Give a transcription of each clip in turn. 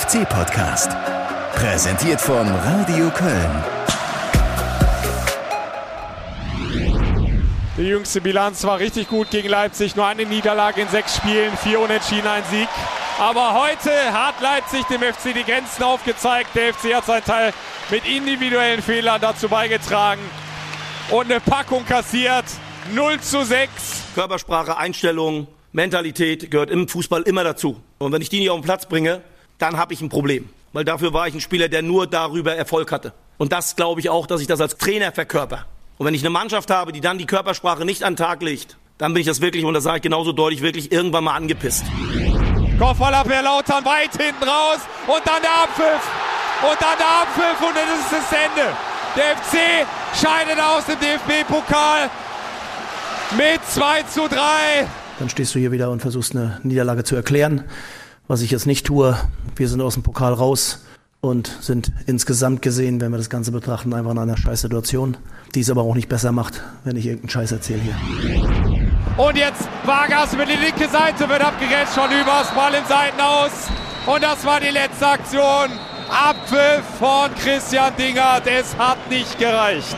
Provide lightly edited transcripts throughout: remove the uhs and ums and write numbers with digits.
FC-Podcast. Präsentiert von Radio Köln. Die jüngste Bilanz war richtig gut gegen Leipzig. Nur eine Niederlage in 6 Spielen, 4 Unentschieden, ein Sieg. Aber heute hat Leipzig dem FC die Grenzen aufgezeigt. Der FC hat seinen Teil mit individuellen Fehlern dazu beigetragen und eine Packung kassiert. 0:6. Körpersprache, Einstellung, Mentalität gehört im Fußball immer dazu. Und wenn ich die nicht auf den Platz bringe, dann habe ich ein Problem. Weil dafür war ich ein Spieler, der nur darüber Erfolg hatte. Und das glaube ich auch, dass ich das als Trainer verkörper. Und wenn ich eine Mannschaft habe, die dann die Körpersprache nicht an den Tag legt, dann bin ich das wirklich, und das sage ich genauso deutlich, wirklich irgendwann mal angepisst. Kopfballabwehr Lautern weit hinten raus und dann der Abpfiff. Und dann der Abpfiff und dann ist es das Ende. Der FC scheidet aus dem DFB-Pokal mit 2:3. Dann stehst du hier wieder und versuchst eine Niederlage zu erklären, was ich jetzt nicht tue. Wir sind aus dem Pokal raus und sind insgesamt gesehen, wenn wir das Ganze betrachten, einfach in einer Scheißsituation, die es aber auch nicht besser macht, wenn ich irgendeinen Scheiß erzähle hier. Und jetzt Vargas über die linke Seite, wird abgegrätscht von Übers, Ball im Seitenaus. Und das war die letzte Aktion. Abpfiff von Christian Dingert, es hat nicht gereicht.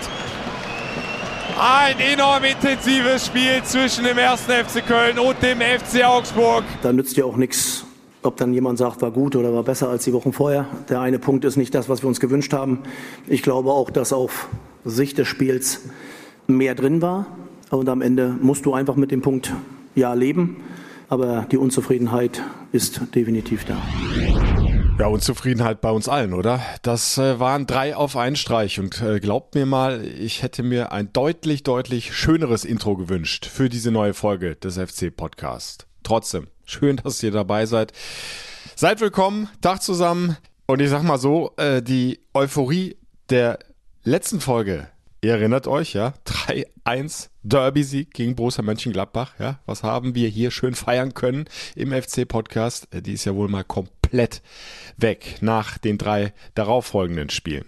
Ein enorm intensives Spiel zwischen dem 1. FC Köln und dem FC Augsburg. Da nützt ja auch nichts, ob dann jemand sagt, war gut oder war besser als die Wochen vorher. Der eine Punkt ist nicht das, was wir uns gewünscht haben. Ich glaube auch, dass auf Sicht des Spiels mehr drin war. Und am Ende musst du einfach mit dem Punkt leben. Aber die Unzufriedenheit ist definitiv da. Ja, Unzufriedenheit bei uns allen, oder? Das waren 3 auf einen Streich und glaubt mir mal, ich hätte mir ein deutlich schöneres Intro gewünscht für diese neue Folge des FC-Podcast. Trotzdem, schön, dass ihr dabei seid. Seid willkommen, Tag zusammen. Und ich sag mal so, die Euphorie der letzten Folge, ihr erinnert euch, ja, 3-1 Derby-Sieg gegen Borussia Mönchengladbach, ja, was haben wir hier schön feiern können im FC-Podcast, die ist ja wohl mal komplett weg nach den 3 darauffolgenden Spielen.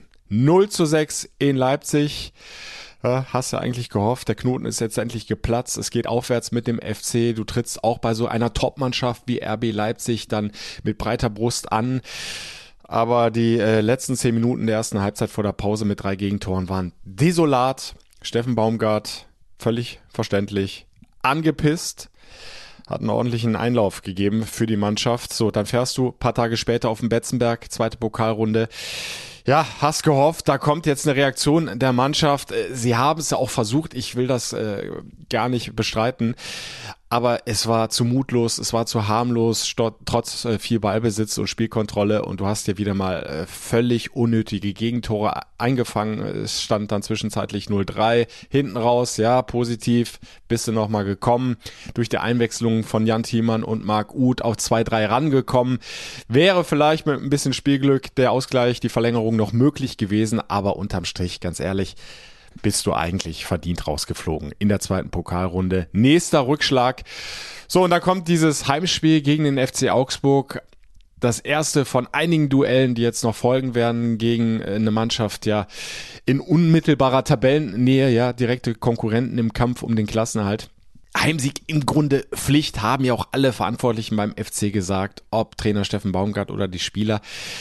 0:6 in Leipzig, hast du eigentlich gehofft, der Knoten ist jetzt endlich geplatzt, es geht aufwärts mit dem FC, du trittst auch bei so einer Top-Mannschaft wie RB Leipzig dann mit breiter Brust an. Aber die letzten 10 Minuten der ersten Halbzeit vor der Pause mit 3 Gegentoren waren desolat. Steffen Baumgart, völlig verständlich, angepisst, hat einen ordentlichen Einlauf gegeben für die Mannschaft. So, dann fährst du ein paar Tage später auf den Betzenberg, zweite Pokalrunde. Ja, hast gehofft, da kommt jetzt eine Reaktion der Mannschaft. Sie haben es ja auch versucht, ich will das gar nicht bestreiten. Aber es war zu mutlos, es war zu harmlos, trotz viel Ballbesitz und Spielkontrolle. Und du hast ja wieder mal völlig unnötige Gegentore eingefangen. Es stand dann zwischenzeitlich 0:3. Hinten raus, ja, positiv, bist du nochmal gekommen. Durch die Einwechslung von Jan Thiemann und Marc Uth auf 2:3 rangekommen. Wäre vielleicht mit ein bisschen Spielglück der Ausgleich, die Verlängerung noch möglich gewesen. Aber unterm Strich, ganz ehrlich, bist du eigentlich verdient rausgeflogen in der zweiten Pokalrunde. Nächster Rückschlag. So, und dann kommt dieses Heimspiel gegen den FC Augsburg. Das erste von einigen Duellen, die jetzt noch folgen werden gegen eine Mannschaft, ja, in unmittelbarer Tabellennähe, ja, direkte Konkurrenten im Kampf um den Klassenerhalt. Heimsieg im Grunde Pflicht, haben ja auch alle Verantwortlichen beim FC gesagt, ob Trainer Steffen Baumgart oder die Spieler.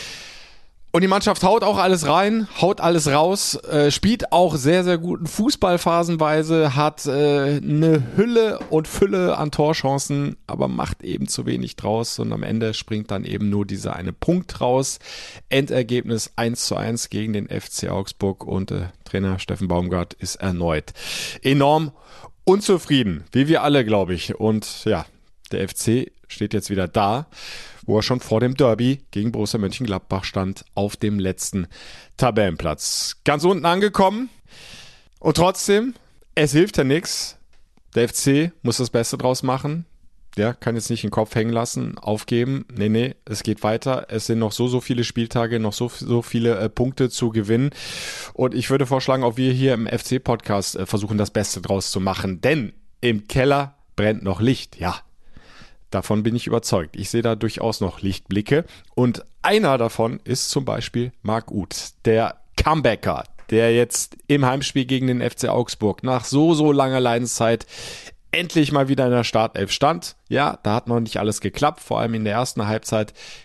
Und die Mannschaft haut auch alles rein, haut alles raus, spielt auch sehr guten Fußball phasenweise, hat eine Hülle und Fülle an Torchancen, aber macht eben zu wenig draus und am Ende springt dann eben nur dieser eine Punkt raus. Endergebnis 1:1 gegen den FC Augsburg und Trainer Steffen Baumgart ist erneut enorm unzufrieden, wie wir alle, glaube ich. Und ja, der FC steht jetzt wieder da, wo er schon vor dem Derby gegen Borussia Mönchengladbach stand, auf dem letzten Tabellenplatz. Ganz unten angekommen und trotzdem, es hilft ja nichts. Der FC muss das Beste draus machen. Der kann jetzt nicht den Kopf hängen lassen, aufgeben. Nee, es geht weiter. Es sind noch so viele Spieltage, noch so viele Punkte zu gewinnen. Und ich würde vorschlagen, auch wir hier im FC-Podcast versuchen, das Beste draus zu machen. Denn im Keller brennt noch Licht, ja. Davon bin ich überzeugt. Ich sehe da durchaus noch Lichtblicke. Und einer davon ist zum Beispiel Marc Uth, der Comebacker, der jetzt im Heimspiel gegen den FC Augsburg nach so langer Leidenszeit endlich mal wieder in der Startelf stand. Ja, da hat noch nicht alles geklappt, vor allem in der ersten Halbzeit.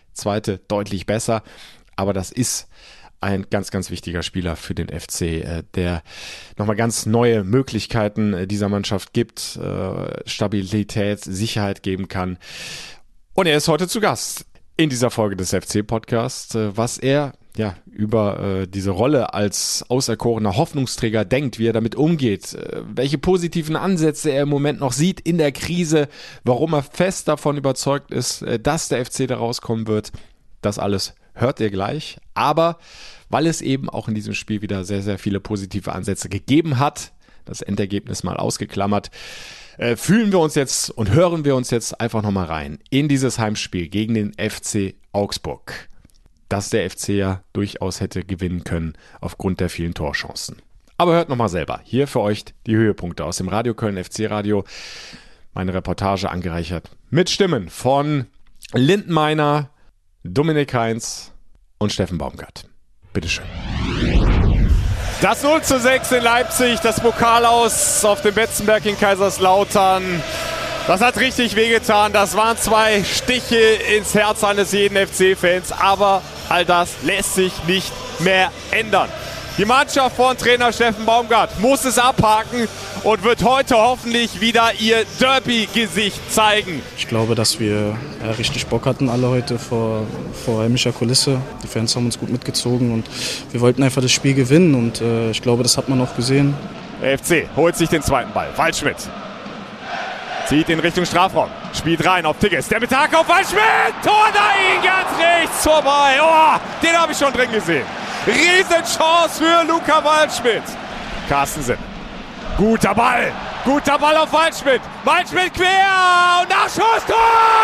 zweite deutlich besser. Aber das ist ein ganz, ganz wichtiger Spieler für den FC, der nochmal ganz neue Möglichkeiten dieser Mannschaft gibt, Stabilität, Sicherheit geben kann. Und er ist heute zu Gast in dieser Folge des FC-Podcasts, was er über diese Rolle als auserkorener Hoffnungsträger denkt, wie er damit umgeht, welche positiven Ansätze er im Moment noch sieht in der Krise, warum er fest davon überzeugt ist, dass der FC da rauskommen wird. Das alles hört ihr gleich, aber weil es eben auch in diesem Spiel wieder sehr, sehr viele positive Ansätze gegeben hat, das Endergebnis mal ausgeklammert, fühlen wir uns jetzt und hören wir uns jetzt einfach nochmal rein in dieses Heimspiel gegen den FC Augsburg, das der FC ja durchaus hätte gewinnen können aufgrund der vielen Torchancen. Aber hört nochmal selber, hier für euch die Höhepunkte aus dem Radio Köln FC Radio, meine Reportage angereichert mit Stimmen von Lindenmeiner, Dominik Heinz und Steffen Baumgart. Bitteschön. Das 0:6 in Leipzig, das Pokal aus auf dem Betzenberg in Kaiserslautern. Das hat richtig wehgetan. Das waren 2 Stiche ins Herz eines jeden FC-Fans. Aber all das lässt sich nicht mehr ändern. Die Mannschaft von Trainer Steffen Baumgart muss es abhaken und wird heute hoffentlich wieder ihr Derby-Gesicht zeigen. Ich glaube, dass wir richtig Bock hatten alle heute vor heimischer Kulisse. Die Fans haben uns gut mitgezogen und wir wollten einfach das Spiel gewinnen und ich glaube, das hat man auch gesehen. Der FC holt sich den zweiten Ball. Waldschmidt zieht in Richtung Strafraum, spielt rein auf Tigges. Der mit Hack auf Waldschmidt! Tor dahin, ganz rechts vorbei. Oh, den habe ich schon drin gesehen. Riesenchance für Luca Waldschmidt. Carstensen. Guter Ball auf Waldschmidt. Waldschmidt quer und Nachschuss. Tor!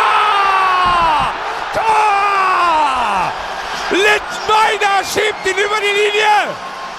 Tor! Lindenmeiner schiebt ihn über die Linie.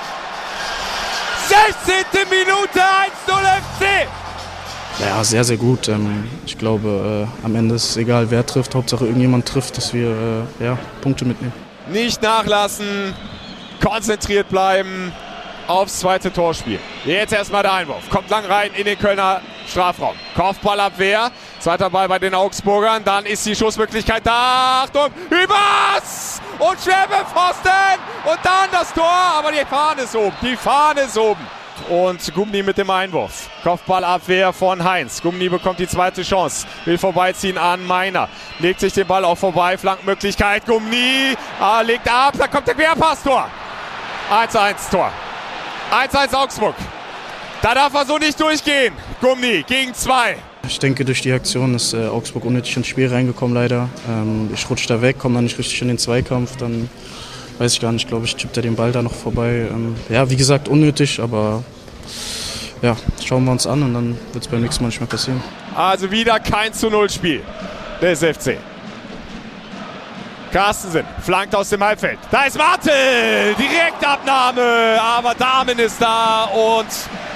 16. Minute, 1:0 FC. Ja, sehr, sehr gut. Ich glaube, am Ende ist es egal, wer trifft. Hauptsache irgendjemand trifft, dass wir Punkte mitnehmen. Nicht nachlassen, konzentriert bleiben aufs zweite Torspiel. Jetzt erstmal der Einwurf. Kommt lang rein in den Kölner Strafraum. Kopfballabwehr. Zweiter Ball bei den Augsburgern. Dann ist die Schussmöglichkeit da. Achtung, übers! Und Schwäbe-Pfosten. Und dann das Tor. Aber die Fahne ist oben. Und Gumni mit dem Einwurf. Kopfballabwehr von Heinz. Gumni bekommt die zweite Chance. Will vorbeiziehen an Meiner. Legt sich den Ball auch vorbei. Flankenmöglichkeit. Gumni legt ab. Da kommt der Querpass. Tor. 1:1 Tor. 1:1 Augsburg. Da darf er so nicht durchgehen. Gumni gegen 2. Ich denke, durch die Aktion ist Augsburg unnötig ins Spiel reingekommen, leider. Ich rutsche da weg, komme dann nicht richtig in den Zweikampf. Dann weiß ich gar nicht, glaube ich, tippt er den Ball da noch vorbei. Wie gesagt, unnötig, aber schauen wir uns an und dann wird es beim nächsten Mal nicht mehr passieren. Also wieder kein 0 Spiel des FC. Carstensen flankt aus dem Halbfeld. Da ist Martel, Direktabnahme, aber Dahmen ist da und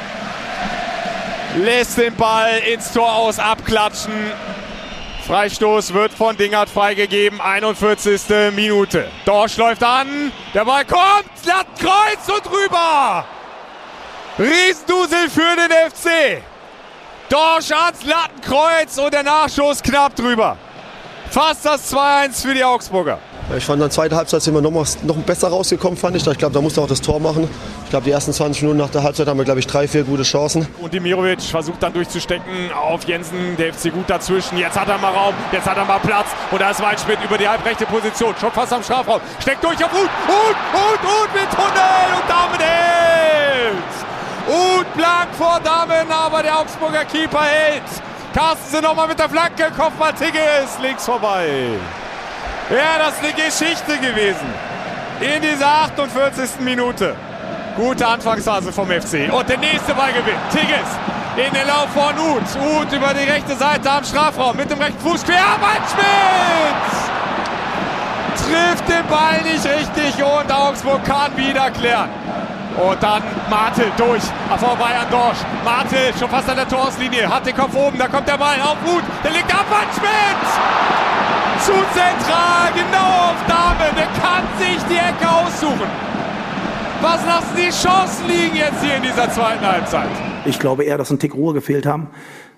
lässt den Ball ins Tor aus abklatschen. Freistoß wird von Dingert freigegeben, 41. Minute. Dorsch läuft an, der Ball kommt, Lattenkreuz und rüber. Riesendusel für den FC. Dorsch ans Lattenkreuz und der Nachschuss knapp drüber. Fast das 2:1 für die Augsburger. Ich fand, in der zweiten Halbzeit sind wir noch besser rausgekommen, fand ich. Ich glaube, da musste auch das Tor machen. Ich glaube, die ersten 20 Minuten nach der Halbzeit haben wir, glaube ich, 3-4 gute Chancen. Und Dimirovic versucht dann durchzustecken auf Jensen. Der FC gut dazwischen. Jetzt hat er mal Raum, jetzt hat er mal Platz. Und da ist Waldschmidt über die halbrechte Position. Schon fast am Strafraum. Steckt durch auf Uth mit Tunnel und damit hält. Uth blank vor Damen, aber der Augsburger Keeper hält. Carstensen nochmal mit der Flanke, Kopfball Tigges, links vorbei. Ja, das ist eine Geschichte gewesen. In dieser 48. Minute. Gute Anfangsphase vom FC. Und der nächste Ballgewinn. Tigges in den Lauf von Uth. Uth über die rechte Seite am Strafraum. Mit dem rechten Fuß quer. Waldschmidt! Trifft den Ball nicht richtig und Augsburg kann wieder klären. Und dann Martel durch, vorbei an Dorsch. Martel schon fast an der Torauslinie, hat den Kopf oben, da kommt der Ball auf Uth, der liegt ab, Waldschmidt! Zu zentral, genau auf Damen, der kann sich die Ecke aussuchen. Was lassen die Chancen liegen jetzt hier in dieser zweiten Halbzeit? Ich glaube eher, dass ein Tick Ruhe gefehlt haben.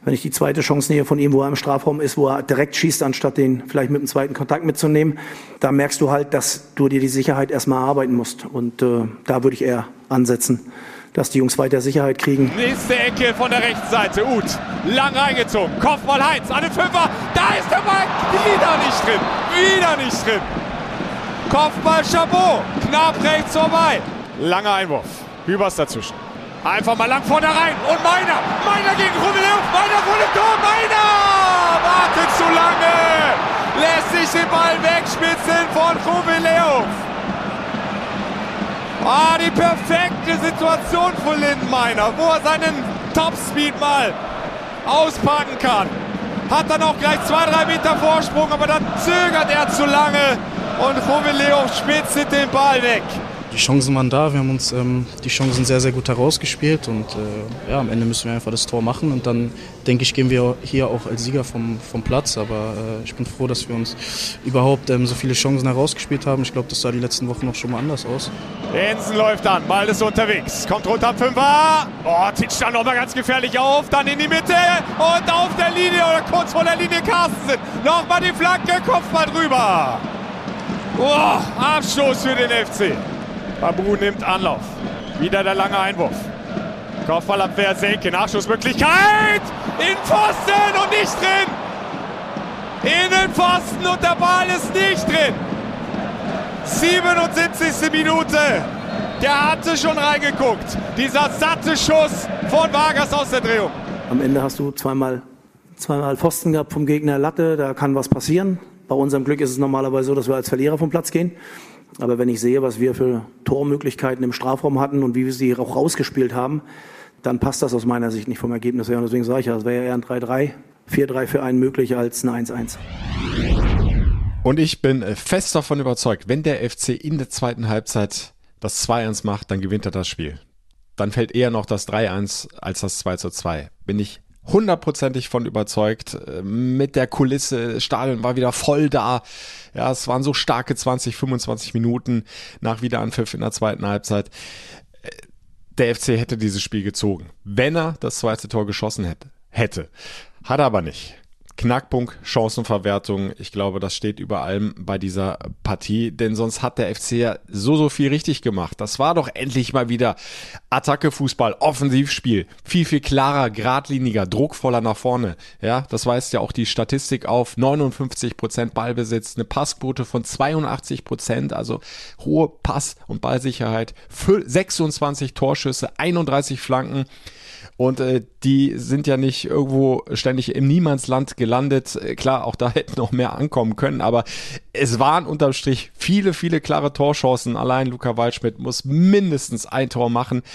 Wenn ich die zweite Chancennähe von ihm, wo er im Strafraum ist, wo er direkt schießt, anstatt den vielleicht mit dem zweiten Kontakt mitzunehmen, da merkst du halt, dass du dir die Sicherheit erstmal erarbeiten musst. Und da würde ich eher ansetzen, dass die Jungs weiter Sicherheit kriegen. Nächste Ecke von der rechten Seite. Uth, lang reingezogen. Kopfball Heinz an den Fünfer. Da ist der Ball. Wieder nicht drin. Wieder nicht drin. Kopfball Chabot. Knapp rechts vorbei. Langer Einwurf. Hübers dazwischen. Einfach mal lang vorne rein. Und Meiner. Meiner gegen Rummeleuf. Meiner vor dem Tor. Meiner wartet zu lange. Lässt sich den Ball wegspitzen von Rummeleuf. Die perfekte Situation von Lindenmeiner, wo er seinen Topspeed mal auspacken kann. Hat dann auch gleich 2-3 Meter Vorsprung, aber dann zögert er zu lange und Rummeleuf spitzt den Ball weg. Die Chancen waren da, wir haben uns die Chancen sehr, sehr gut herausgespielt und am Ende müssen wir einfach das Tor machen und dann, denke ich, gehen wir hier auch als Sieger vom Platz, aber ich bin froh, dass wir uns überhaupt so viele Chancen herausgespielt haben. Ich glaube, das sah die letzten Wochen noch schon mal anders aus. Jensen läuft an, Ball ist unterwegs, kommt runter am Fünfer, titscht dann nochmal ganz gefährlich auf, dann in die Mitte und auf der Linie oder kurz vor der Linie Carstensen, nochmal die Flanke, Kopfball drüber. Abstoß für den FC. Babu nimmt Anlauf. Wieder der lange Einwurf. Kopfballabwehr, Selke, Nachschussmöglichkeit! In Pfosten und nicht drin! In den Pfosten und der Ball ist nicht drin! 77. Minute. Der hatte schon reingeguckt. Dieser satte Schuss von Vargas aus der Drehung. Am Ende hast du zweimal Pfosten gehabt vom Gegner, Latte, da kann was passieren. Bei unserem Glück ist es normalerweise so, dass wir als Verlierer vom Platz gehen. Aber wenn ich sehe, was wir für Tormöglichkeiten im Strafraum hatten und wie wir sie auch rausgespielt haben, dann passt das aus meiner Sicht nicht vom Ergebnis her. Und deswegen sage ich ja, es wäre ja eher ein 3-3, 4-3 für einen möglich als ein 1-1. Und ich bin fest davon überzeugt, wenn der FC in der zweiten Halbzeit das 2-1 macht, dann gewinnt er das Spiel. Dann fällt eher noch das 3-1 als das 2-2. Bin ich hundertprozentig von überzeugt. Mit der Kulisse, das Stadion war wieder voll da. Ja, es waren so starke 20, 25 Minuten nach Wiederanpfiff in der zweiten Halbzeit. Der FC hätte dieses Spiel gezogen, wenn er das zweite Tor geschossen hätte. Hat er aber nicht. Knackpunkt, Chancenverwertung, ich glaube, das steht über allem bei dieser Partie, denn sonst hat der FC ja so viel richtig gemacht. Das war doch endlich mal wieder Attacke-Fußball, Offensivspiel, viel klarer, geradliniger, druckvoller nach vorne. Ja, das weist ja auch die Statistik auf, 59% Ballbesitz, eine Passquote von 82%, also hohe Pass- und Ballsicherheit, 26 Torschüsse, 31 Flanken. Und die sind ja nicht irgendwo ständig im Niemandsland gelandet. Klar, auch da hätten noch mehr ankommen können, aber es waren unterm Strich viele klare Torchancen. Allein Luca Waldschmidt muss mindestens ein Tor machen.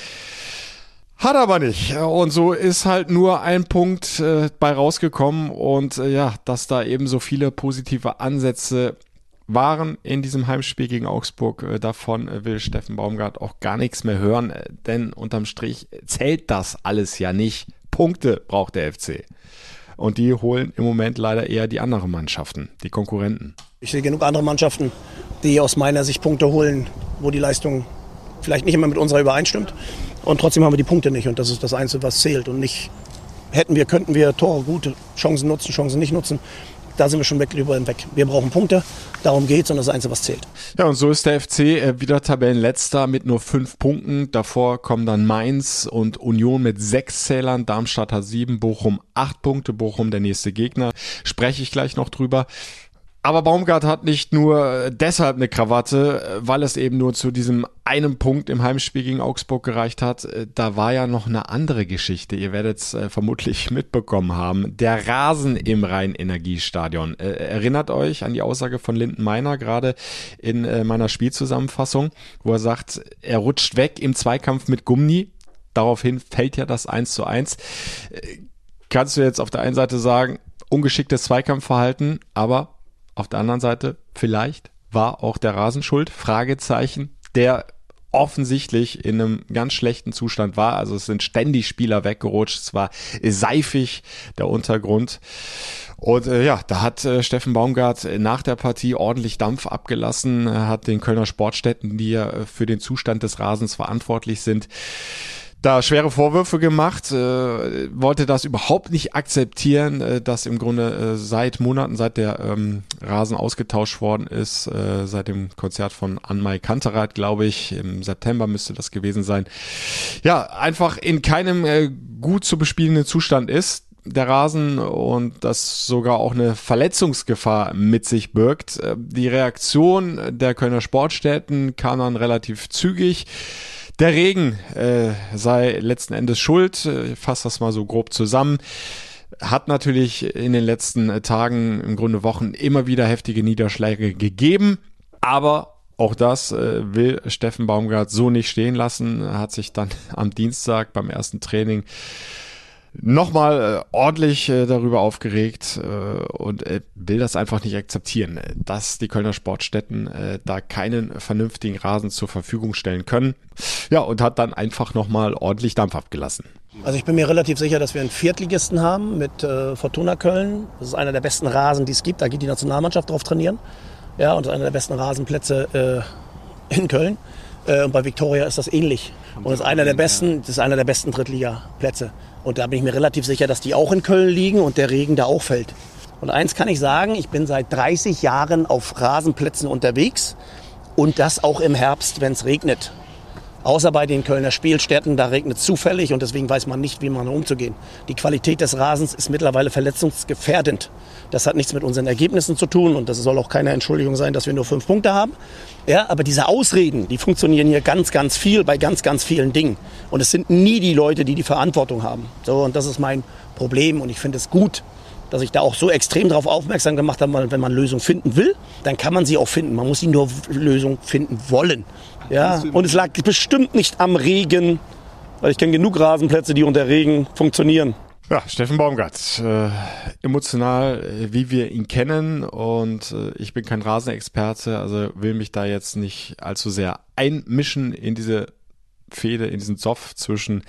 Hat aber nicht. Und so ist halt nur ein Punkt bei rausgekommen. Und dass da eben so viele positive Ansätze waren in diesem Heimspiel gegen Augsburg. Davon will Steffen Baumgart auch gar nichts mehr hören, denn unterm Strich zählt das alles ja nicht. Punkte braucht der FC. Und die holen im Moment leider eher die anderen Mannschaften, die Konkurrenten. Ich sehe genug andere Mannschaften, die aus meiner Sicht Punkte holen, wo die Leistung vielleicht nicht immer mit unserer übereinstimmt. Und trotzdem haben wir die Punkte nicht. Und das ist das Einzige, was zählt. Und nicht könnten wir Tore, gute Chancen nutzen, Chancen nicht nutzen. Da sind wir schon drüber hinweg. Wir brauchen Punkte, darum geht's und das ist das Einzige, was zählt. Ja, und so ist der FC wieder Tabellenletzter mit nur 5 Punkten. Davor kommen dann Mainz und Union mit 6 Zählern. Darmstadt hat 7, Bochum 8 Punkte. Bochum der nächste Gegner. Spreche ich gleich noch drüber. Aber Baumgart hat nicht nur deshalb eine Krawatte, weil es eben nur zu diesem einen Punkt im Heimspiel gegen Augsburg gereicht hat. Da war ja noch eine andere Geschichte. Ihr werdet es vermutlich mitbekommen haben. Der Rasen im Rhein-Energiestadion. Erinnert euch an die Aussage von Lindenmeiner gerade in meiner Spielzusammenfassung, wo er sagt, er rutscht weg im Zweikampf mit Gummi. Daraufhin fällt ja das 1:1. Kannst du jetzt auf der einen Seite sagen, ungeschicktes Zweikampfverhalten, aber auf der anderen Seite, vielleicht war auch der Rasen schuld, Fragezeichen, der offensichtlich in einem ganz schlechten Zustand war. Also es sind ständig Spieler weggerutscht, es war seifig, der Untergrund. Und da hat Steffen Baumgart nach der Partie ordentlich Dampf abgelassen, hat den Kölner Sportstätten, die ja für den Zustand des Rasens verantwortlich sind, da schwere Vorwürfe gemacht, wollte das überhaupt nicht akzeptieren, dass im Grunde seit Monaten, seit der Rasen ausgetauscht worden ist, seit dem Konzert von Anmai Kantereit, glaube ich, im September müsste das gewesen sein, ja, einfach in keinem gut zu bespielenden Zustand ist, der Rasen, und das sogar auch eine Verletzungsgefahr mit sich birgt. Die Reaktion der Kölner Sportstätten kam dann relativ zügig. Der Regen sei letzten Endes schuld, ich fasse das mal so grob zusammen, hat natürlich in den letzten Tagen, im Grunde Wochen, immer wieder heftige Niederschläge gegeben, aber auch das will Steffen Baumgart so nicht stehen lassen. Er hat sich dann am Dienstag beim ersten Training nochmal ordentlich darüber aufgeregt und will das einfach nicht akzeptieren, dass die Kölner Sportstätten da keinen vernünftigen Rasen zur Verfügung stellen können. Ja, und hat dann einfach nochmal ordentlich Dampf abgelassen. Also ich bin mir relativ sicher, dass wir einen Viertligisten haben mit Fortuna Köln. Das ist einer der besten Rasen, die es gibt. Da geht die Nationalmannschaft drauf trainieren. Ja, und das ist einer der besten Rasenplätze in Köln. Und bei Viktoria ist das ähnlich. Und das ist einer der besten Drittligaplätze. Und da bin ich mir relativ sicher, dass die auch in Köln liegen und der Regen da auch fällt. Und eins kann ich sagen, ich bin seit 30 Jahren auf Rasenplätzen unterwegs und das auch im Herbst, wenn es regnet. Außer bei den Kölner Spielstätten, da regnet es zufällig und deswegen weiß man nicht, wie man umzugehen. Die Qualität des Rasens ist mittlerweile verletzungsgefährdend. Das hat nichts mit unseren Ergebnissen zu tun und das soll auch keine Entschuldigung sein, dass wir nur 5 Punkte haben. Ja, aber diese Ausreden, die funktionieren hier ganz, ganz viel bei ganz, ganz vielen Dingen. Und es sind nie die Leute, die die Verantwortung haben. So, und das ist mein Problem und ich finde es gut, dass ich da auch so extrem darauf aufmerksam gemacht habe, wenn man Lösungen finden will, dann kann man sie auch finden. Man muss sie nur Lösungen finden wollen. Ja? Und es lag bestimmt nicht am Regen, weil ich kenne genug Rasenplätze, die unter Regen funktionieren. Ja, Steffen Baumgart, emotional, wie wir ihn kennen, und ich bin kein Rasenexperte, also will mich da jetzt nicht allzu sehr einmischen in diese Fehde, in diesen Zoff zwischen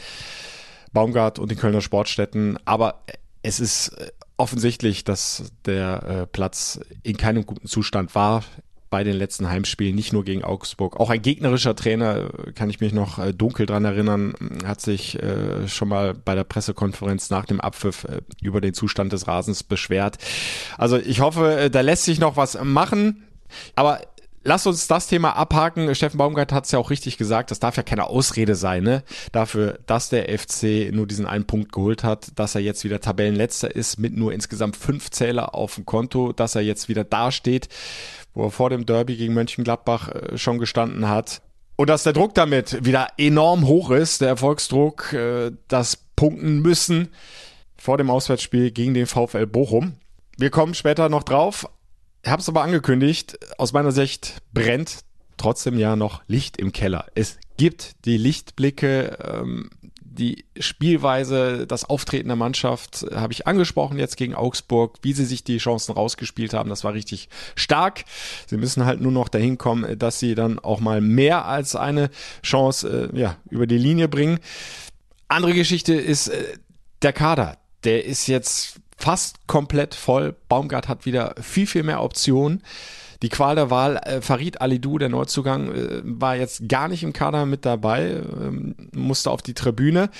Baumgart und den Kölner Sportstätten, aber es ist offensichtlich, dass der Platz in keinem guten Zustand war bei den letzten Heimspielen, nicht nur gegen Augsburg. Auch ein gegnerischer Trainer, kann ich mich noch dunkel dran erinnern, hat sich schon mal bei der Pressekonferenz nach dem Abpfiff über den Zustand des Rasens beschwert. Also ich hoffe, da lässt sich noch was machen, aber lass uns das Thema abhaken. Steffen Baumgart hat es ja auch richtig gesagt, das darf ja keine Ausrede sein, ne? Dafür, dass der FC nur diesen einen Punkt geholt hat, dass er jetzt wieder Tabellenletzter ist mit nur insgesamt 5 Zähler auf dem Konto, dass er jetzt wieder dasteht, wo er vor dem Derby gegen Mönchengladbach schon gestanden hat. Und dass der Druck damit wieder enorm hoch ist, der Erfolgsdruck, das Punkten müssen vor dem Auswärtsspiel gegen den VfL Bochum. Wir kommen später noch drauf. Ich habe es aber angekündigt, aus meiner Sicht brennt trotzdem ja noch Licht im Keller. Es gibt die Lichtblicke, die Spielweise, das Auftreten der Mannschaft habe ich angesprochen jetzt gegen Augsburg, wie sie sich die Chancen rausgespielt haben, das war richtig stark. Sie müssen halt nur noch dahin kommen, dass sie dann auch mal mehr als eine Chance über die Linie bringen. Andere Geschichte ist der Kader. Der ist jetzt fast komplett voll. Baumgart hat wieder viel, viel mehr Optionen. Die Qual der Wahl, Farid Alidou, der Neuzugang, war jetzt gar nicht im Kader mit dabei, musste auf die Tribüne,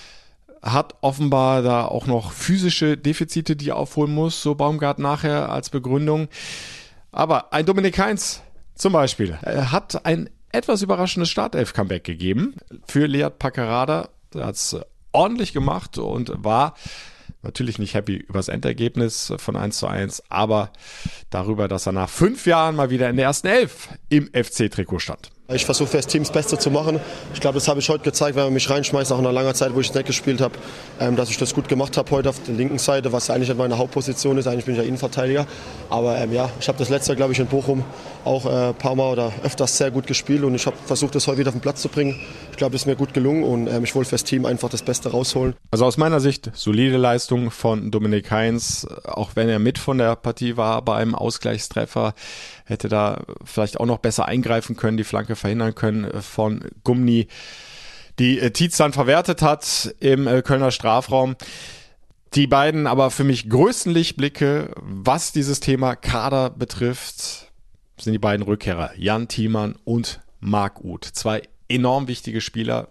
hat offenbar da auch noch physische Defizite, die er aufholen muss, so Baumgart nachher als Begründung. Aber ein Dominik Heinz zum Beispiel hat ein etwas überraschendes Startelf-Comeback gegeben für Lead Packerada. Er hat es ordentlich gemacht und war natürlich nicht happy über das Endergebnis von 1:1, aber darüber, dass er nach 5 Jahren mal wieder in der ersten 11 im FC-Trikot stand. Ich versuche für das Team das Beste zu machen. Ich glaube, das habe ich heute gezeigt, wenn man mich reinschmeißt, nach einer langen Zeit, wo ich nicht gespielt habe, dass ich das gut gemacht habe heute auf der linken Seite, was eigentlich nicht meine Hauptposition ist. Eigentlich bin ich ja Innenverteidiger. Aber ich habe das letzte, glaube ich, in Bochum auch ein paar Mal oder öfters sehr gut gespielt und ich habe versucht, das heute wieder auf den Platz zu bringen. Ich glaube, das ist mir gut gelungen und ich wollte für das Team einfach das Beste rausholen. Also aus meiner Sicht solide Leistung von Dominik Heinz, auch wenn er mit von der Partie war bei einem Ausgleichstreffer, hätte da vielleicht auch noch besser eingreifen können, die Flanke verhindern können von Gumni, die Tietz dann verwertet hat im Kölner Strafraum. Die beiden aber für mich größten Lichtblicke, was dieses Thema Kader betrifft, sind die beiden Rückkehrer, Jan Thiemann und Marc Uth. 2 enorm wichtige Spieler,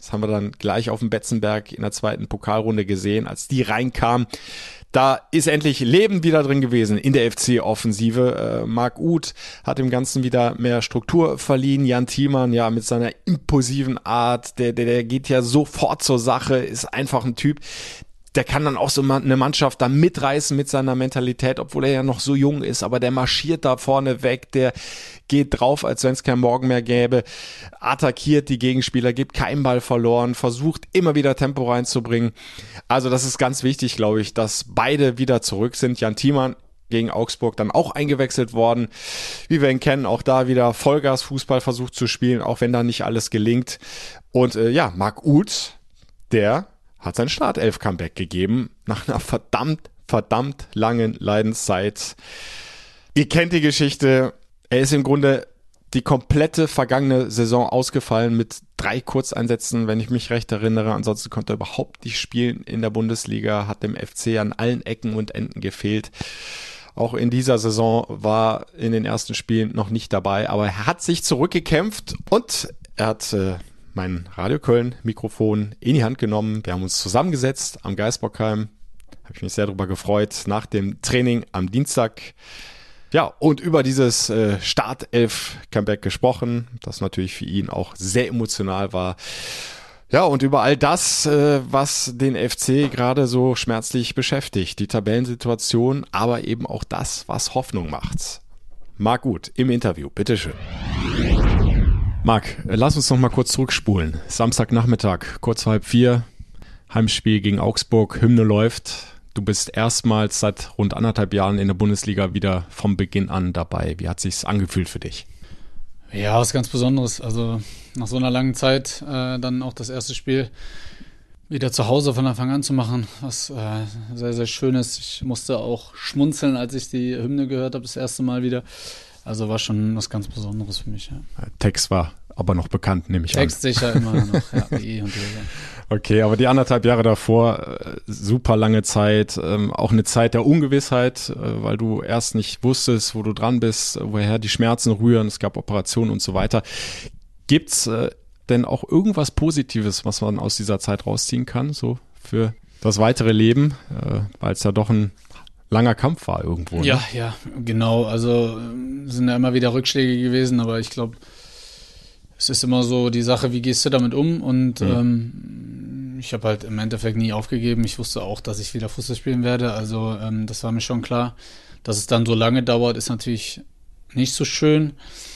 Das haben wir dann gleich auf dem Betzenberg in der zweiten Pokalrunde gesehen, als die reinkamen. Da ist endlich Leben wieder drin gewesen in der FC-Offensive. Marc Uth hat dem Ganzen wieder mehr Struktur verliehen. Jan Thiemann, ja, mit seiner impulsiven Art, der geht ja sofort zur Sache, ist einfach ein Typ, der kann dann auch so eine Mannschaft da mitreißen mit seiner Mentalität, obwohl er ja noch so jung ist, aber der marschiert da vorne weg, der geht drauf, als wenn es keinen Morgen mehr gäbe, attackiert die Gegenspieler, gibt keinen Ball verloren, versucht immer wieder Tempo reinzubringen. Also das ist ganz wichtig, glaube ich, dass beide wieder zurück sind. Jan Thiemann gegen Augsburg dann auch eingewechselt worden. Wie wir ihn kennen, auch da wieder Vollgas-Fußball versucht zu spielen, auch wenn da nicht alles gelingt. Und Marc Uth, der hat sein Startelf-Comeback gegeben nach einer verdammt langen Leidenszeit. Ihr kennt die Geschichte. Er ist im Grunde die komplette vergangene Saison ausgefallen mit 3 Kurzeinsätzen, wenn ich mich recht erinnere. Ansonsten konnte er überhaupt nicht spielen in der Bundesliga, hat dem FC an allen Ecken und Enden gefehlt. Auch in dieser Saison war in den ersten Spielen noch nicht dabei, aber er hat sich zurückgekämpft und er hat mein Radio Köln Mikrofon in die Hand genommen. Wir haben uns zusammengesetzt am Geisbockheim. Habe ich mich sehr darüber gefreut, nach dem Training am Dienstag. Ja, und über dieses Startelf-Comeback gesprochen, das natürlich für ihn auch sehr emotional war. Ja, und über all das, was den FC gerade so schmerzlich beschäftigt. Die Tabellensituation, aber eben auch das, was Hoffnung macht. Marc Uth im Interview, bitteschön. Marc, lass uns noch mal kurz zurückspulen. Samstagnachmittag, kurz vor 3:30, Heimspiel gegen Augsburg, Hymne läuft. Du bist erstmals seit rund 1,5 Jahren in der Bundesliga wieder vom Beginn an dabei. Wie hat sich's angefühlt für dich? Ja, was ganz Besonderes. Also nach so einer langen Zeit dann auch das erste Spiel wieder zu Hause von Anfang an zu machen, was sehr, sehr schön ist. Ich musste auch schmunzeln, als ich die Hymne gehört habe, das erste Mal wieder. Also war schon was ganz Besonderes für mich. Ja. Text war aber noch bekannt, nehme ich an. Text sicher immer noch, ja, wie und wie. Okay, aber die 1,5 Jahre davor, super lange Zeit, auch eine Zeit der Ungewissheit, weil du erst nicht wusstest, wo du dran bist, woher die Schmerzen rühren, es gab Operationen und so weiter. Gibt's denn auch irgendwas Positives, was man aus dieser Zeit rausziehen kann, so für das weitere Leben, weil es ja doch ein langer Kampf war irgendwo. Ne? Ja, genau. Also sind ja immer wieder Rückschläge gewesen, aber ich glaube, es ist immer so die Sache, wie gehst du damit um? Und ich habe halt im Endeffekt nie aufgegeben. Ich wusste auch, dass ich wieder Fußball spielen werde. Also das war mir schon klar. Dass es dann so lange dauert, ist natürlich nicht so schön.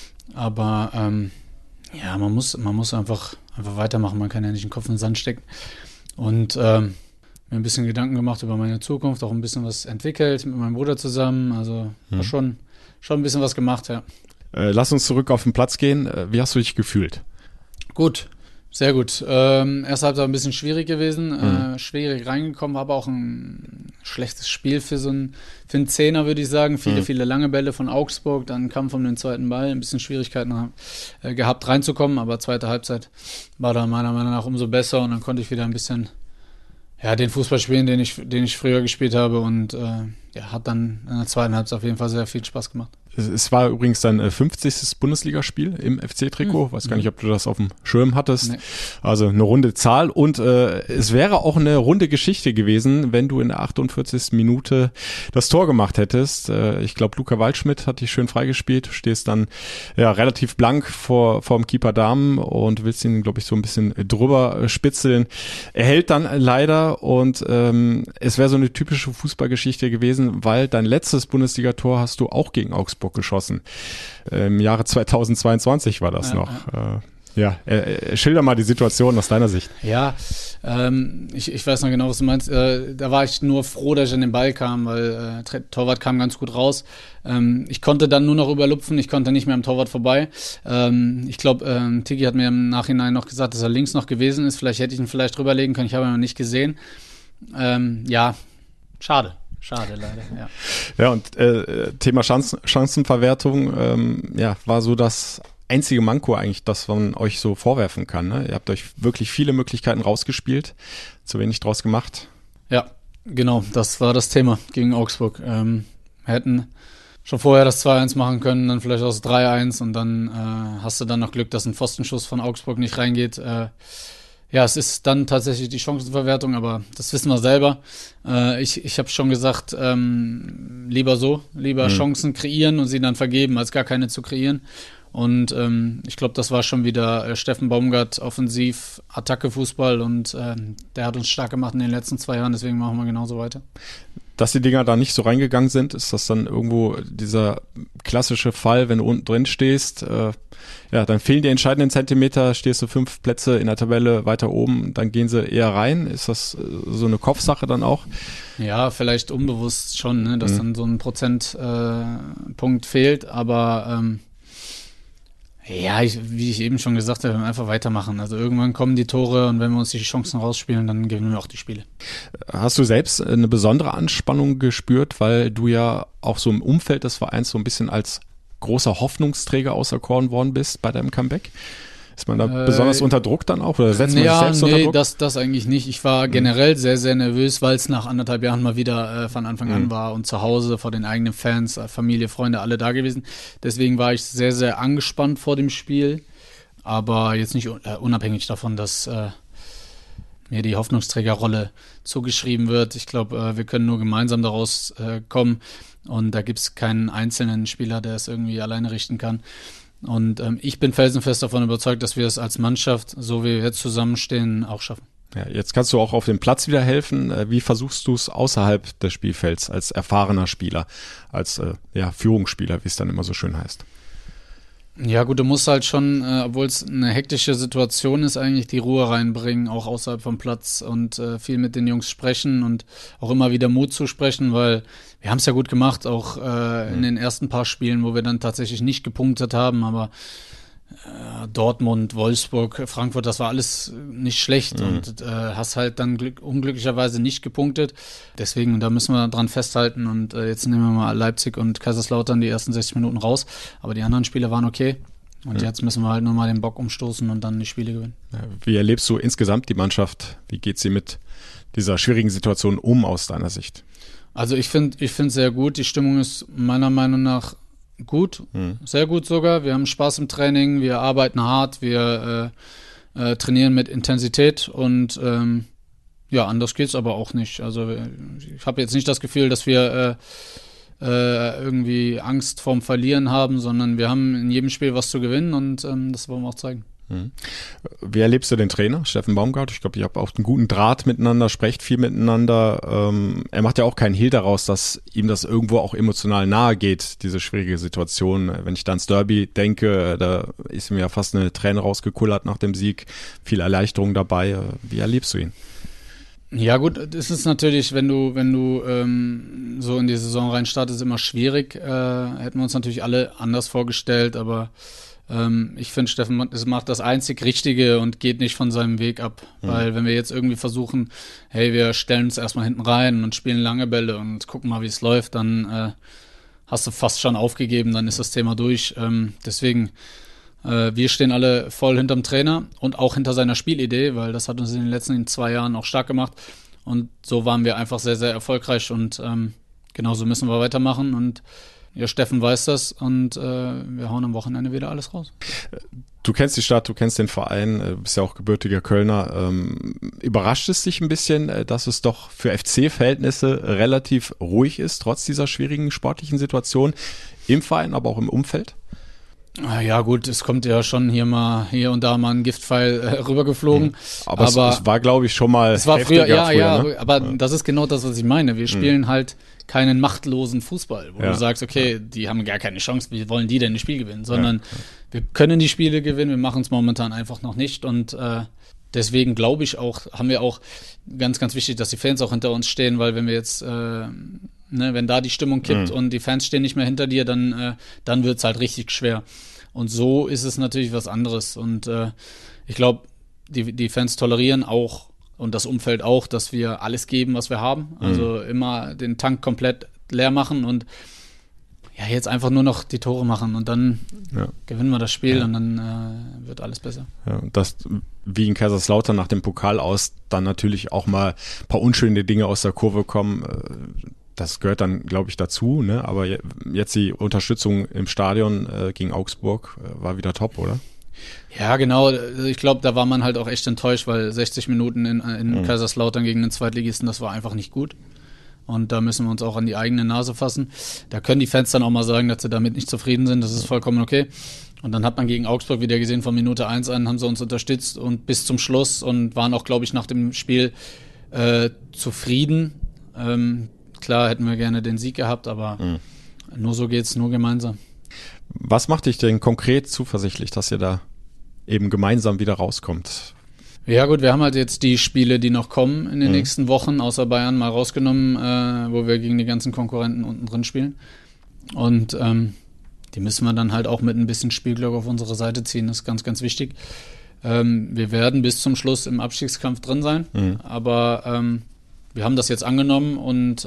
Aber ja, man muss einfach weitermachen. Man kann ja nicht den Kopf in den Sand stecken. Und mir ein bisschen Gedanken gemacht über meine Zukunft, auch ein bisschen was entwickelt mit meinem Bruder zusammen. Also war schon ein bisschen was gemacht, ja. Lass uns zurück auf den Platz gehen. Wie hast du dich gefühlt? Gut, sehr gut. Erste Halbzeit ein bisschen schwierig gewesen, schwierig reingekommen, war aber auch ein schlechtes Spiel für einen Zehner, würde ich sagen. Viele lange Bälle von Augsburg, dann Kampf um den zweiten Ball, ein bisschen Schwierigkeiten gehabt reinzukommen, aber zweite Halbzeit war dann meiner Meinung nach umso besser und dann konnte ich wieder ein bisschen den Fußball spielen, den ich früher gespielt habe und hat dann in der zweiten Halbzeit auf jeden Fall sehr viel Spaß gemacht. Es war übrigens dein 50. Bundesligaspiel im FC-Trikot. Weiß gar nicht, ob du das auf dem Schirm hattest. Nee. Also eine runde Zahl. Und es wäre auch eine runde Geschichte gewesen, wenn du in der 48. Minute das Tor gemacht hättest. Ich glaube, Luca Waldschmidt hat dich schön freigespielt. Du stehst dann relativ blank vor dem Keeper Dahmen und willst ihn, glaube ich, so ein bisschen drüber spitzeln. Er hält dann leider und es wäre so eine typische Fußballgeschichte gewesen, weil dein letztes Bundesligator hast du auch gegen Augsburg geschossen. Im Jahre 2022 war das noch. Schilder mal die Situation aus deiner Sicht. Ja, ich weiß noch genau, was du meinst. Da war ich nur froh, dass ich an den Ball kam, weil Torwart kam ganz gut raus. Ich konnte dann nur noch überlupfen, ich konnte nicht mehr am Torwart vorbei. Ich glaube, Tiki hat mir im Nachhinein noch gesagt, dass er links noch gewesen ist. Vielleicht hätte ich ihn drüberlegen können, ich habe ihn noch nicht gesehen. Schade leider, ja. Ja, und Thema Chancenverwertung, war so das einzige Manko eigentlich, das man euch so vorwerfen kann. Ne? Ihr habt euch wirklich viele Möglichkeiten rausgespielt, zu wenig draus gemacht. Ja, genau, das war das Thema gegen Augsburg. Wir hätten schon vorher das 2-1 machen können, dann vielleicht auch das 3-1 und dann hast du dann noch Glück, dass ein Pfostenschuss von Augsburg nicht reingeht. Ja, es ist dann tatsächlich die Chancenverwertung, aber das wissen wir selber. Ich habe schon gesagt, lieber Chancen kreieren und sie dann vergeben, als gar keine zu kreieren. Und ich glaube, das war schon wieder Steffen Baumgart offensiv, Attacke-Fußball und der hat uns stark gemacht in den letzten 2 Jahren, deswegen machen wir genauso weiter. Dass die Dinger da nicht so reingegangen sind, ist das dann irgendwo dieser klassische Fall, wenn du unten drin stehst, dann fehlen die entscheidenden Zentimeter, stehst du 5 Plätze in der Tabelle weiter oben, dann gehen sie eher rein. Ist das so eine Kopfsache dann auch? Ja, vielleicht unbewusst schon, ne, dass dann so ein Prozentpunkt fehlt, aber wie ich eben schon gesagt habe, einfach weitermachen. Also irgendwann kommen die Tore und wenn wir uns die Chancen rausspielen, dann gewinnen wir auch die Spiele. Hast du selbst eine besondere Anspannung gespürt, weil du ja auch so im Umfeld des Vereins so ein bisschen als großer Hoffnungsträger auserkoren worden bist bei deinem Comeback? Ist man da besonders unter Druck dann auch? Oder setzt man sich selbst unter Druck? Das eigentlich nicht. Ich war generell sehr, sehr nervös, weil es nach 1,5 Jahren mal wieder von Anfang an war und zu Hause vor den eigenen Fans, Familie, Freunde, alle da gewesen. Deswegen war ich sehr, sehr angespannt vor dem Spiel. Aber jetzt nicht unabhängig davon, dass mir die Hoffnungsträgerrolle zugeschrieben wird. Ich glaube, wir können nur gemeinsam daraus kommen. Und da gibt es keinen einzelnen Spieler, der es irgendwie alleine richten kann. Und ich bin felsenfest davon überzeugt, dass wir es als Mannschaft, so wie wir jetzt zusammenstehen, auch schaffen. Ja, jetzt kannst du auch auf dem Platz wieder helfen. Wie versuchst du es außerhalb des Spielfelds als erfahrener Spieler, als Führungsspieler, wie es dann immer so schön heißt? Ja gut, du musst halt schon, obwohl es eine hektische Situation ist, eigentlich die Ruhe reinbringen, auch außerhalb vom Platz und viel mit den Jungs sprechen und auch immer wieder Mut zusprechen, weil wir haben es ja gut gemacht, auch in den ersten paar Spielen, wo wir dann tatsächlich nicht gepunktet haben, aber Dortmund, Wolfsburg, Frankfurt, das war alles nicht schlecht und hast halt dann unglücklicherweise nicht gepunktet. Deswegen, da müssen wir dran festhalten und jetzt nehmen wir mal Leipzig und Kaiserslautern die ersten 60 Minuten raus, aber die anderen Spiele waren okay und jetzt müssen wir halt nur mal den Bock umstoßen und dann die Spiele gewinnen. Wie erlebst du insgesamt die Mannschaft? Wie geht sie mit dieser schwierigen Situation um aus deiner Sicht? Also ich finde sehr gut, die Stimmung ist meiner Meinung nach gut, sehr gut sogar. Wir haben Spaß im Training, wir arbeiten hart, wir trainieren mit Intensität und anders geht's aber auch nicht. Also ich habe jetzt nicht das Gefühl, dass wir irgendwie Angst vorm Verlieren haben, sondern wir haben in jedem Spiel was zu gewinnen und das wollen wir auch zeigen. Wie erlebst du den Trainer, Steffen Baumgart? Ich glaube, ihr habt auch einen guten Draht miteinander, sprecht viel miteinander. Er macht ja auch keinen Hehl daraus, dass ihm das irgendwo auch emotional nahe geht, diese schwierige Situation. Wenn ich da ans Derby denke, da ist ihm ja fast eine Träne rausgekullert nach dem Sieg. Viel Erleichterung dabei. Wie erlebst du ihn? Ja gut, das ist natürlich, wenn du so in die Saison reinstartest, immer schwierig. Hätten wir uns natürlich alle anders vorgestellt, aber ich finde, Steffen macht das einzig Richtige und geht nicht von seinem Weg ab. Weil wenn wir jetzt irgendwie versuchen, hey, wir stellen uns erstmal hinten rein und spielen lange Bälle und gucken mal, wie es läuft, dann hast du fast schon aufgegeben, dann ist das Thema durch. Deswegen, wir stehen alle voll hinterm Trainer und auch hinter seiner Spielidee, weil das hat uns in den letzten 2 Jahren auch stark gemacht. Und so waren wir einfach sehr, sehr erfolgreich und genauso müssen wir weitermachen und ja, Steffen weiß das und wir hauen am Wochenende wieder alles raus. Du kennst die Stadt, du kennst den Verein, bist ja auch gebürtiger Kölner. Überrascht es dich ein bisschen, dass es doch für FC-Verhältnisse relativ ruhig ist, trotz dieser schwierigen sportlichen Situation im Verein, aber auch im Umfeld? Ja gut, es kommt ja schon hier und da mal ein Giftpfeil rübergeflogen. Aber es war, glaube ich, schon mal. Es war früher, ne? aber das ist genau das, was ich meine. Wir spielen halt keinen machtlosen Fußball, wo du sagst, okay, die haben gar keine Chance, wie wollen die denn das Spiel gewinnen? Sondern wir können die Spiele gewinnen, wir machen es momentan einfach noch nicht und deswegen glaube ich auch, haben wir auch ganz, ganz wichtig, dass die Fans auch hinter uns stehen, weil wenn wir jetzt wenn da die Stimmung kippt und die Fans stehen nicht mehr hinter dir, dann wird es halt richtig schwer. Und so ist es natürlich was anderes. Und ich glaube, die Fans tolerieren auch und das Umfeld auch, dass wir alles geben, was wir haben. Also immer den Tank komplett leer machen und jetzt einfach nur noch die Tore machen und dann gewinnen wir das Spiel und dann wird alles besser. Ja, und das, wie in Kaiserslautern nach dem Pokal aus, dann natürlich auch mal ein paar unschöne Dinge aus der Kurve kommen. Das gehört dann, glaube ich, dazu, ne? Aber jetzt die Unterstützung im Stadion gegen Augsburg war wieder top, oder? Ja, genau. Ich glaube, da war man halt auch echt enttäuscht, weil 60 Minuten in Kaiserslautern gegen den Zweitligisten, das war einfach nicht gut. Und da müssen wir uns auch an die eigene Nase fassen. Da können die Fans dann auch mal sagen, dass sie damit nicht zufrieden sind. Das ist vollkommen okay. Und dann hat man gegen Augsburg wieder gesehen, von Minute 1 an haben sie uns unterstützt und bis zum Schluss und waren auch, glaube ich, nach dem Spiel zufrieden. Klar hätten wir gerne den Sieg gehabt, aber nur so geht's, nur gemeinsam. Was macht dich denn konkret zuversichtlich, dass ihr da eben gemeinsam wieder rauskommt? Ja gut, wir haben halt jetzt die Spiele, die noch kommen in den nächsten Wochen, außer Bayern mal rausgenommen, wo wir gegen die ganzen Konkurrenten unten drin spielen. Und die müssen wir dann halt auch mit ein bisschen Spielglück auf unsere Seite ziehen, das ist ganz, ganz wichtig. Wir werden bis zum Schluss im Abstiegskampf drin sein, aber wir haben das jetzt angenommen und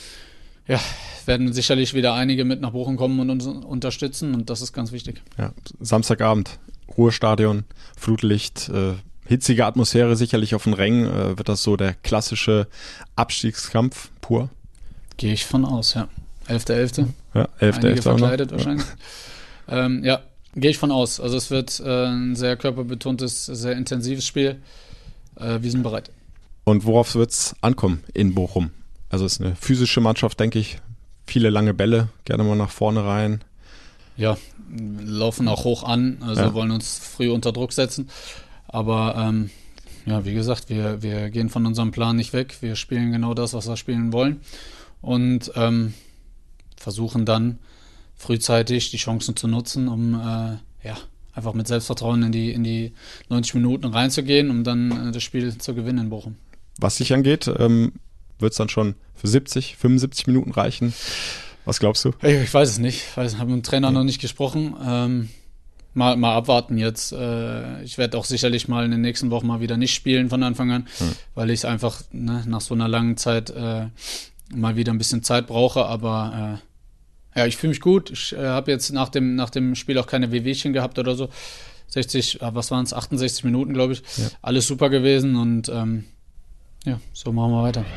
werden sicherlich wieder einige mit nach Bochum kommen und uns unterstützen und das ist ganz wichtig. Ja, Samstagabend, Ruhrstadion, Flutlicht, hitzige Atmosphäre sicherlich auf den Rängen. Wird das so der klassische Abstiegskampf pur? Gehe ich von aus, ja. 11.11. Ja, 11.11. Einige verkleidet wahrscheinlich. Ja, gehe ich von aus. Also es wird ein sehr körperbetontes, sehr intensives Spiel. Wir sind bereit. Und worauf wird es ankommen in Bochum? Also es ist eine physische Mannschaft, denke ich. Viele lange Bälle, gerne mal nach vorne rein. Ja, laufen auch hoch an, also wollen uns früh unter Druck setzen. Aber wie gesagt, wir gehen von unserem Plan nicht weg. Wir spielen genau das, was wir spielen wollen. Und versuchen dann frühzeitig die Chancen zu nutzen, um einfach mit Selbstvertrauen in die 90 Minuten reinzugehen, um dann das Spiel zu gewinnen in Bochum. Was dich angeht, wird es dann schon für 70, 75 Minuten reichen? Was glaubst du? Ich weiß es nicht. Ich habe mit dem Trainer noch nicht gesprochen. Mal abwarten jetzt. Ich werde auch sicherlich mal in den nächsten Wochen mal wieder nicht spielen von Anfang an, weil ich einfach nach so einer langen Zeit mal wieder ein bisschen Zeit brauche. Aber ich fühle mich gut. Ich habe jetzt nach dem Spiel auch keine Wehwehchen gehabt oder so. 68 Minuten, glaube ich. Ja. Alles super gewesen und so machen wir weiter.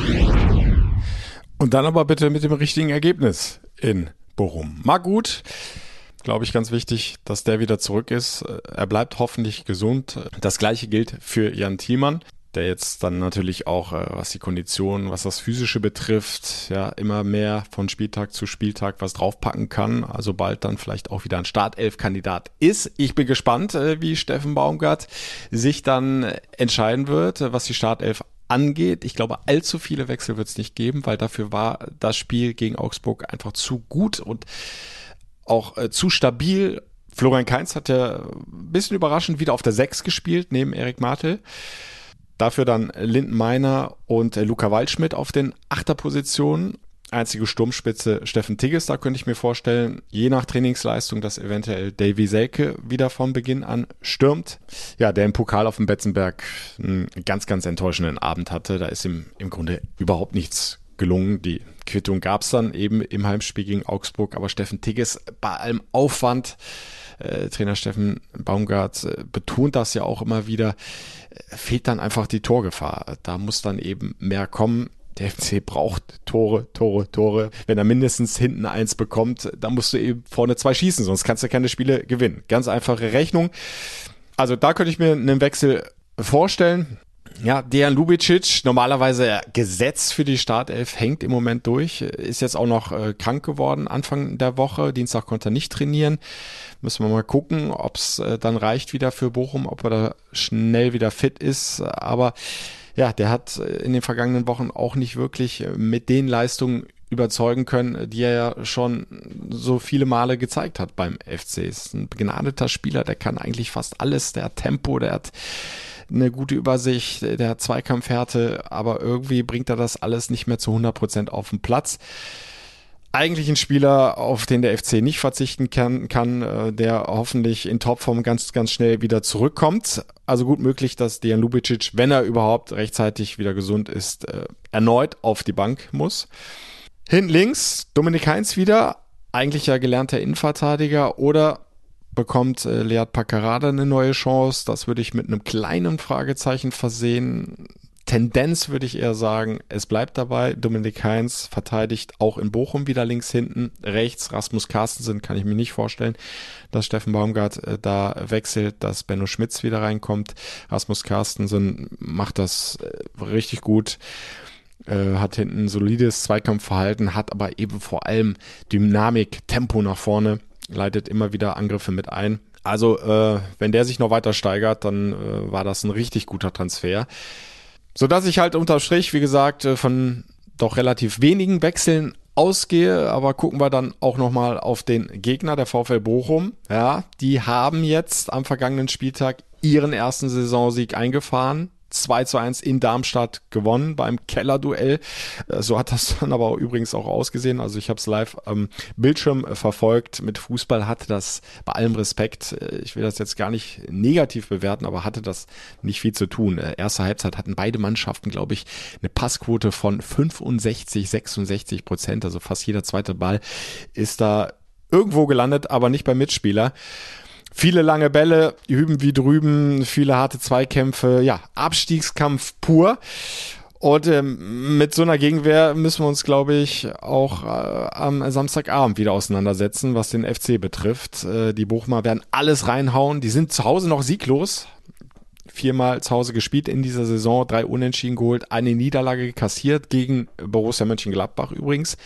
Und dann aber bitte mit dem richtigen Ergebnis in Bochum. Gut, glaube ich, ganz wichtig, dass der wieder zurück ist. Er bleibt hoffentlich gesund. Das Gleiche gilt für Jan Thielmann, der jetzt dann natürlich auch, was die Kondition, was das Physische betrifft, ja immer mehr von Spieltag zu Spieltag was draufpacken kann. Also bald dann vielleicht auch wieder ein Startelf-Kandidat ist. Ich bin gespannt, wie Steffen Baumgart sich dann entscheiden wird, was die Startelf angeht. Ich glaube, allzu viele Wechsel wird es nicht geben, weil dafür war das Spiel gegen Augsburg einfach zu gut und auch zu stabil. Florian Kainz hat ja ein bisschen überraschend wieder auf der 6 gespielt, neben Erik Martel. Dafür dann Linden Meiner und Luca Waldschmidt auf den 8er-Positionen. Einzige Sturmspitze Steffen Tigges, da könnte ich mir vorstellen, je nach Trainingsleistung, dass eventuell Davy Selke wieder von Beginn an stürmt. Ja, der im Pokal auf dem Betzenberg einen ganz, ganz enttäuschenden Abend hatte. Da ist ihm im Grunde überhaupt nichts gelungen. Die Quittung gab es dann eben im Heimspiel gegen Augsburg, aber Steffen Tigges bei allem Aufwand, Trainer Steffen Baumgart betont das ja auch immer wieder, fehlt dann einfach die Torgefahr. Da muss dann eben mehr kommen. Der FC braucht Tore. Wenn er mindestens hinten 1 bekommt, dann musst du eben vorne 2 schießen, sonst kannst du keine Spiele gewinnen. Ganz einfache Rechnung. Also da könnte ich mir einen Wechsel vorstellen. Ja, Dejan Lubicic, normalerweise gesetzt für die Startelf, hängt im Moment durch, ist jetzt auch noch krank geworden Anfang der Woche. Dienstag konnte er nicht trainieren. Müssen wir mal gucken, ob es dann reicht wieder für Bochum, ob er da schnell wieder fit ist. Aber ja, der hat in den vergangenen Wochen auch nicht wirklich mit den Leistungen überzeugen können, die er ja schon so viele Male gezeigt hat beim FC. Ist ein begnadeter Spieler, der kann eigentlich fast alles. Der hat Tempo, der hat eine gute Übersicht, der hat Zweikampfhärte, aber irgendwie bringt er das alles nicht mehr zu 100% auf den Platz. Eigentlich ein Spieler, auf den der FC nicht verzichten kann, der hoffentlich in Topform ganz, ganz schnell wieder zurückkommt. Also gut möglich, dass Dejan Lubicic, wenn er überhaupt rechtzeitig wieder gesund ist, erneut auf die Bank muss. Hinten links Dominik Heinz wieder, eigentlich ja gelernter Innenverteidiger, oder bekommt Lead Paccarada eine neue Chance? Das würde ich mit einem kleinen Fragezeichen versehen. Tendenz würde ich eher sagen, es bleibt dabei. Dominik Heinz verteidigt auch in Bochum wieder links hinten. Rechts Rasmus Carstensen kann ich mir nicht vorstellen, dass Steffen Baumgart da wechselt, dass Benno Schmitz wieder reinkommt. Rasmus Carstensen macht das richtig gut. Hat hinten ein solides Zweikampfverhalten, hat aber eben vor allem Dynamik, Tempo nach vorne, leitet immer wieder Angriffe mit ein. Also wenn der sich noch weiter steigert, dann war das ein richtig guter Transfer. Sodass ich halt unterm Strich, wie gesagt, von doch relativ wenigen Wechseln ausgehe, aber gucken wir dann auch nochmal auf den Gegner, der VfL Bochum. Ja, die haben jetzt am vergangenen Spieltag ihren ersten Saisonsieg eingefahren. 2:1 in Darmstadt gewonnen beim Kellerduell. So hat das dann aber übrigens auch ausgesehen. Also ich habe es live am Bildschirm verfolgt. Mit Fußball hatte das bei allem Respekt, ich will das jetzt gar nicht negativ bewerten, aber hatte das nicht viel zu tun. Erste Halbzeit hatten beide Mannschaften, glaube ich, eine Passquote von 65-66%. Also fast jeder zweite Ball ist da irgendwo gelandet, aber nicht beim Mitspieler. Viele lange Bälle, hüben wie drüben, viele harte Zweikämpfe, ja, Abstiegskampf pur. Und mit so einer Gegenwehr müssen wir uns, glaube ich, auch am Samstagabend wieder auseinandersetzen, was den FC betrifft. Die Bochumer werden alles reinhauen, die sind zu Hause noch sieglos. 4-mal zu Hause gespielt in dieser Saison, 3 Unentschieden geholt, eine Niederlage kassiert gegen Borussia Mönchengladbach übrigens.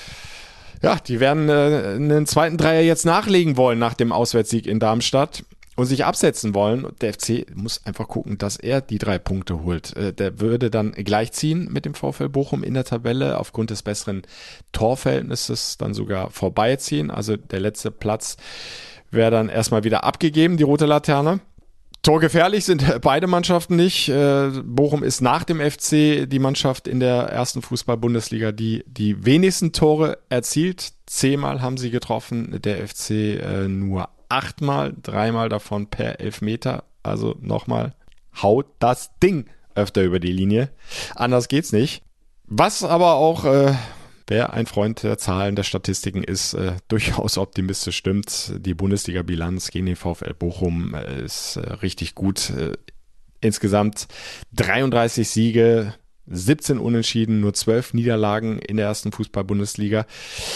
Ja, die werden einen zweiten Dreier jetzt nachlegen wollen nach dem Auswärtssieg in Darmstadt und sich absetzen wollen. Und der FC muss einfach gucken, dass er die 3 Punkte holt. Der würde dann gleichziehen mit dem VfL Bochum in der Tabelle, aufgrund des besseren Torverhältnisses dann sogar vorbeiziehen. Also der letzte Platz wäre dann erstmal wieder abgegeben, die rote Laterne. Torgefährlich sind beide Mannschaften nicht. Bochum ist nach dem FC die Mannschaft in der ersten Fußball-Bundesliga, die die wenigsten Tore erzielt. 10-mal haben sie getroffen, der FC nur 8-mal, 3-mal davon per Elfmeter. Also nochmal, haut das Ding öfter über die Linie. Anders geht's nicht. Was aber auch, wer ein Freund der Zahlen, der Statistiken ist, durchaus optimistisch stimmt. Die Bundesliga-Bilanz gegen den VfL Bochum ist richtig gut. Insgesamt 33 Siege, 17 Unentschieden, nur 12 Niederlagen in der ersten Fußball-Bundesliga.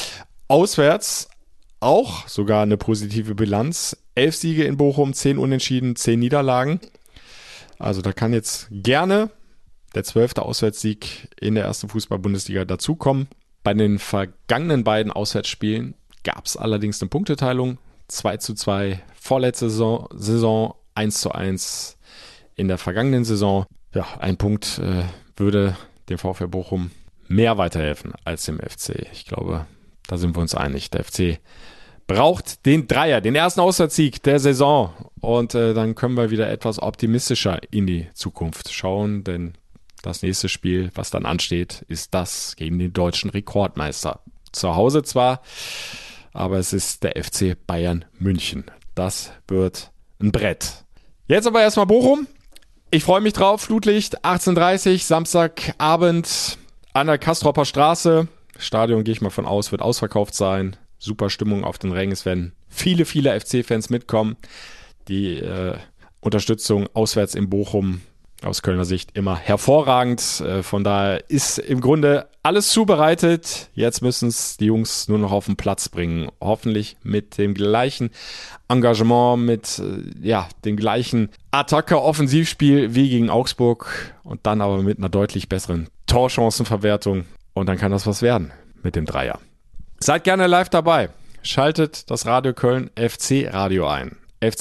Auswärts auch sogar eine positive Bilanz. 11 Siege in Bochum, 10 Unentschieden, 10 Niederlagen. Also da kann jetzt gerne der 12. Auswärtssieg in der ersten Fußball-Bundesliga dazukommen. Bei den vergangenen beiden Auswärtsspielen gab es allerdings eine Punkteteilung. 2:2 vorletzte Saison, 1:1 in der vergangenen Saison. Ja, ein Punkt würde dem VfL Bochum mehr weiterhelfen als dem FC. Ich glaube, da sind wir uns einig. Der FC braucht den Dreier, den ersten Auswärtssieg der Saison. Und dann können wir wieder etwas optimistischer in die Zukunft schauen, denn das nächste Spiel, was dann ansteht, ist das gegen den deutschen Rekordmeister. Zu Hause zwar, aber es ist der FC Bayern München. Das wird ein Brett. Jetzt aber erstmal Bochum. Ich freue mich drauf. Flutlicht, 18:30 Samstagabend an der Castropper Straße. Stadion, gehe ich mal von aus, wird ausverkauft sein. Super Stimmung auf den Rängen. Es werden viele FC-Fans mitkommen. Die Unterstützung auswärts in Bochum aus Kölner Sicht immer hervorragend. Von daher ist im Grunde alles zubereitet. Jetzt müssen es die Jungs nur noch auf den Platz bringen. Hoffentlich mit dem gleichen Engagement, mit dem gleichen Attacke-Offensivspiel wie gegen Augsburg und dann aber mit einer deutlich besseren Torchancenverwertung. Und dann kann das was werden mit dem Dreier. Seid gerne live dabei. Schaltet das Radio Köln FC Radio ein.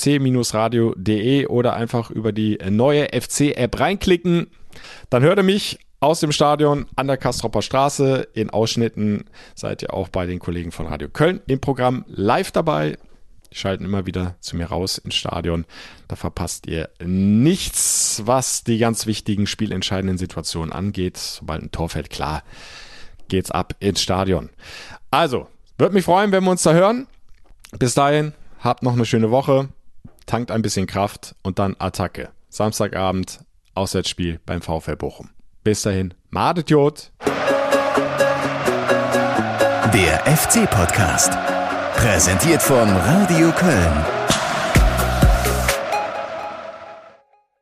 fc-radio.de oder einfach über die neue FC-App reinklicken. Dann hört ihr mich aus dem Stadion an der Castropper Straße. In Ausschnitten seid ihr auch bei den Kollegen von Radio Köln im Programm live dabei. Die schalten immer wieder zu mir raus ins Stadion. Da verpasst ihr nichts, was die ganz wichtigen spielentscheidenden Situationen angeht. Sobald ein Tor fällt, klar, geht's ab ins Stadion. Also, würde mich freuen, wenn wir uns da hören. Bis dahin, habt noch eine schöne Woche, tankt ein bisschen Kraft und dann Attacke. Samstagabend, Auswärtsspiel beim VfL Bochum. Bis dahin, Madet Jod. Der FC-Podcast. Präsentiert von Radio Köln.